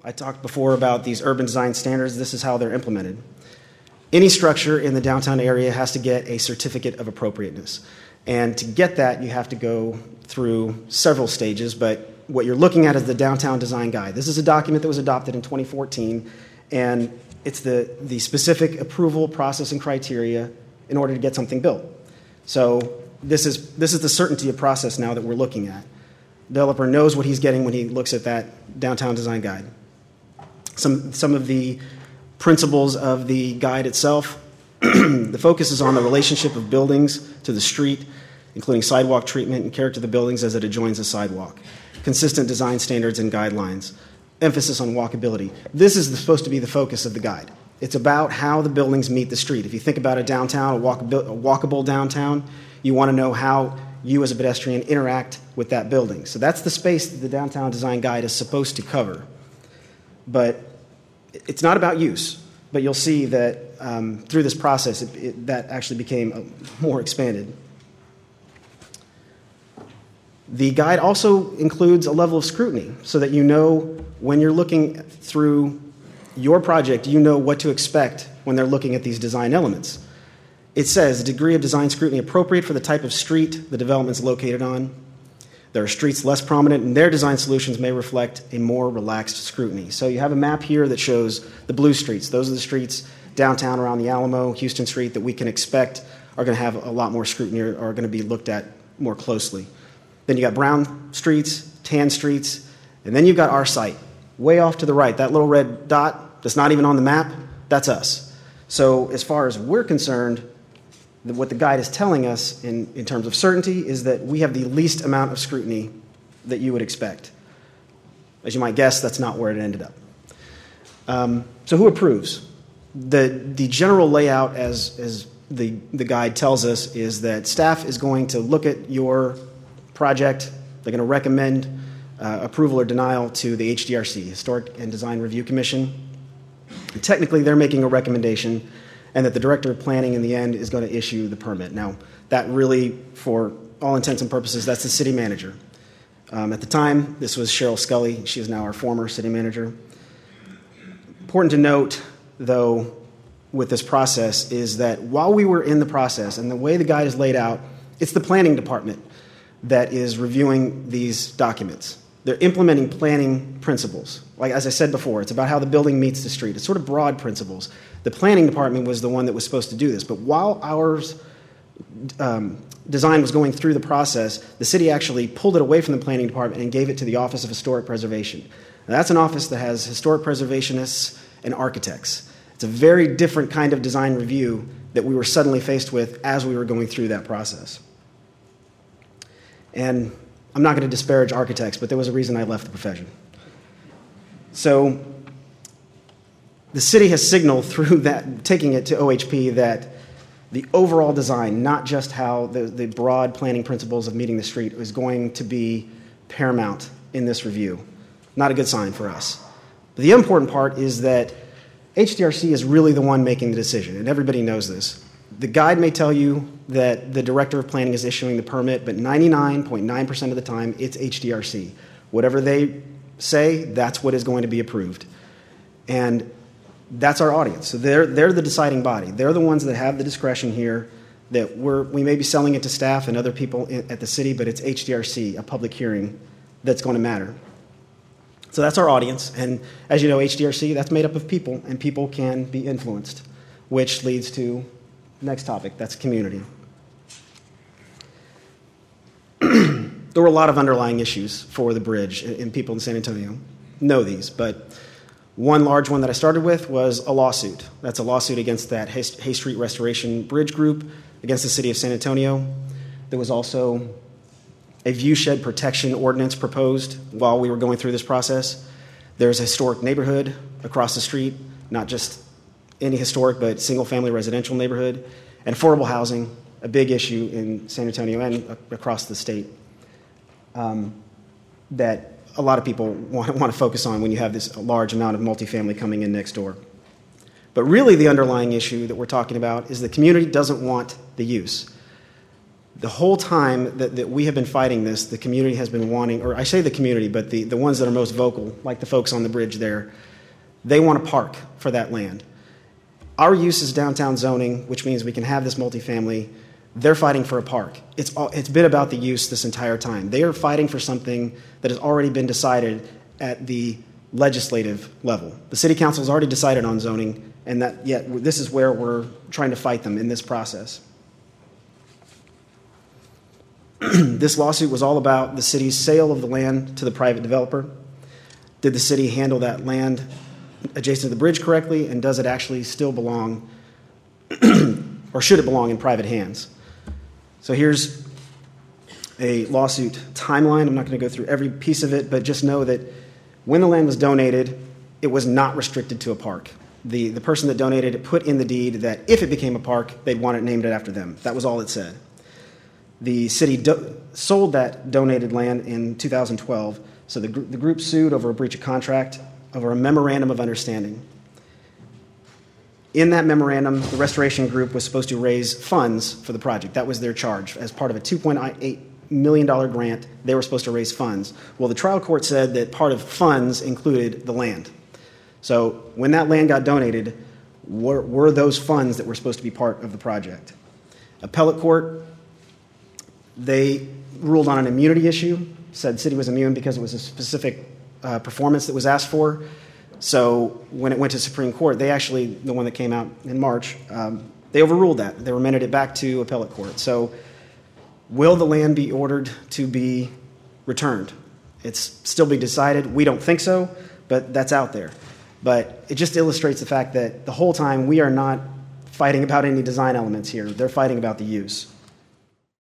I talked before about these urban design standards. This is how they're implemented. Any structure in the downtown area has to get a certificate of appropriateness. And to get that, you have to go through several stages, but what you're looking at is the Downtown Design Guide. This is a document that was adopted in 2014, and it's the specific approval process and criteria in order to get something built. So this is the certainty of process now that we're looking at. The developer knows what he's getting when he looks at that Downtown Design Guide. Some of the principles of the guide itself, the focus is on the relationship of buildings to the street, including sidewalk treatment and character of the buildings as it adjoins the sidewalk, consistent design standards and guidelines, emphasis on walkability. This is supposed to be the focus of the guide. It's about how the buildings meet the street. If you think about a downtown, a walkable downtown, you want to know how you as a pedestrian interact with that building. So that's the space that the Downtown Design Guide is supposed to cover. But it's not about use, but you'll see that through this process, that actually became more expanded. The guide also includes a level of scrutiny so that you know when you're looking through your project, you know what to expect when they're looking at these design elements. It says, a degree of design scrutiny appropriate for the type of street the development's located on. There are streets less prominent, and their design solutions may reflect a more relaxed scrutiny. So you have a map here that shows the blue streets. Those are the streets downtown around the Alamo, Houston Street, that we can expect are going to have a lot more scrutiny or are going to be looked at more closely. Then you got brown streets, tan streets, and then you've got our site, way off to the right. That little red dot that's not even on the map, that's us. So as far as we're concerned, what the guide is telling us in terms of certainty is that we have the least amount of scrutiny that you would expect. As you might guess, that's not where it ended up. So who approves? The general layout, as the guide tells us, is that staff is going to look at your project. They're going to recommend approval or denial to the HDRC, Historic and Design Review Commission. And technically, they're making a recommendation, and that the director of planning in the end is going to issue the permit. Now, that really, for all intents and purposes, that's the city manager. At the time, this was Cheryl Scully. She is now our former city manager. Important to note, though, with this process is that while we were in the process, and the way the guide is laid out, it's the planning department that is reviewing these documents. They're implementing planning principles. Like, as I said before, it's about how the building meets the street. It's sort of broad principles. The planning department was the one that was supposed to do this. But while our design was going through the process, the city actually pulled it away from the planning department and gave it to the Office of Historic Preservation. Now, that's an office that has historic preservationists and architects. It's a very different kind of design review that we were suddenly faced with as we were going through that process. And I'm not going to disparage architects, but there was a reason I left the profession. So the city has signaled through that, taking it to OHP, that the overall design, not just how the broad planning principles of meeting the street, is going to be paramount in this review. Not a good sign for us. But the important part is that HDRC is really the one making the decision, and everybody knows this. The guide may tell you that the director of planning is issuing the permit, but 99.9% of the time, it's HDRC. Whatever they say, that's what is going to be approved. And that's our audience. So they're the deciding body. They're the ones that have the discretion here, that we may be selling it to staff and other people at the city, but it's HDRC, a public hearing, that's going to matter. So that's our audience. And as you know, HDRC, that's made up of people, and people can be influenced, which leads to next topic, that's community. There were a lot of underlying issues for the bridge, and people in San Antonio know these, but one large one that I started with was a lawsuit. That's a lawsuit against that Hay Street Restoration Bridge Group against the city of San Antonio. There was also a viewshed protection ordinance proposed while we were going through this process. There's a historic neighborhood across the street, not just any historic, but single-family residential neighborhood, and affordable housing, a big issue in San Antonio and across the state that a lot of people want to focus on when you have this large amount of multifamily coming in next door. But really the underlying issue that we're talking about is the community doesn't want the use. The whole time that we have been fighting this, the community has been wanting, or I say the community, but the ones that are most vocal, like the folks on the bridge there, they want a park for that land. Our use is downtown zoning, which means we can have this multifamily. They're fighting for a park. It's been about the use this entire time. They are fighting for something that has already been decided at the legislative level. The city council has already decided on zoning, and yet this is where we're trying to fight them in this process. This lawsuit was all about the city's sale of the land to the private developer. Did the city handle that land adjacent to the bridge correctly, and does it actually still belong, or should it belong in private hands? So here's a lawsuit timeline. I'm not going to go through every piece of it, but just know that when the land was donated, it was not restricted to a park. The person that donated it put in the deed that if it became a park, they'd want it named after them. That was all it said. The city sold that donated land in 2012, so the group sued over a breach of contract, over a memorandum of understanding. In that memorandum, the restoration group was supposed to raise funds for the project. That was their charge. As part of a $2.8 million grant, they were supposed to raise funds. Well, the trial court said that part of funds included the land. So when that land got donated, were those funds that were supposed to be part of the project? Appellate court, they ruled on an immunity issue, said city was immune because it was a specific performance that was asked for. So when it went to Supreme Court, they actually, the one that came out in March, they overruled that. They remanded it back to appellate court. So will the land be ordered to be returned? It's still being decided. We don't think so, but that's out there. But it just illustrates the fact that the whole time we are not fighting about any design elements here. They're fighting about the use.